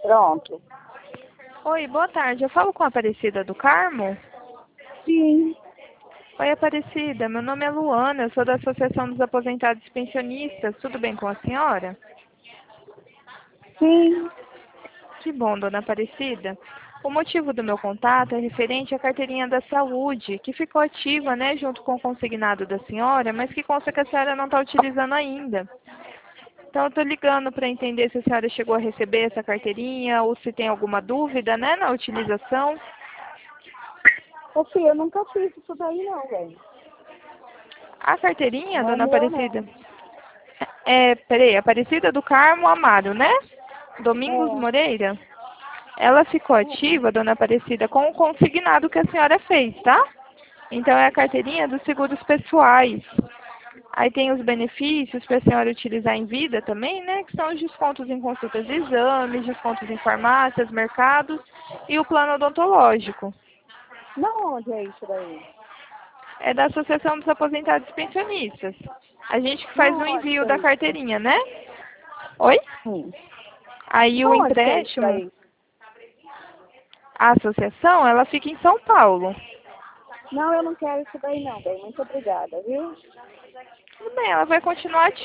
Pronto. Oi, boa tarde. Eu falo com a Aparecida do Carmo? Sim, Oi, Aparecida. Meu nome é Luana. Eu sou da Associação dos Aposentados e Pensionistas. Tudo bem com a senhora? sim. Que bom, dona Aparecida. O motivo do meu contato é referente à carteirinha da saúde, que ficou ativa, né, junto com o consignado da senhora, mas que consta que a senhora não está utilizando ainda. Então, eu estou ligando para entender se a senhora chegou a receber essa carteirinha ou se tem alguma dúvida, né, na utilização. Ô, filha, eu nunca fiz isso daí não, velho. A carteirinha, Não é dona meu, Aparecida? não. Peraí, Aparecida do Carmo Amaro, né? Domingos É. Moreira? Ela ficou ativa, dona Aparecida, com o consignado que a senhora fez, tá? Então é a carteirinha dos seguros pessoais. Aí tem os benefícios para a senhora utilizar em vida também, né? Que são os descontos em consultas de exames, descontos em farmácias, mercados e o plano odontológico. Não, onde é isso daí? É da Associação dos Aposentados e Pensionistas. A gente que faz o Não, onde envio que é da isso? carteirinha, né? Oi? Sim. Aí o Onde que é isso empréstimo, daí? a associação, ela fica em São Paulo. Não, eu não quero isso daí não, bem. Muito obrigada, viu? Tudo bem, ela vai continuar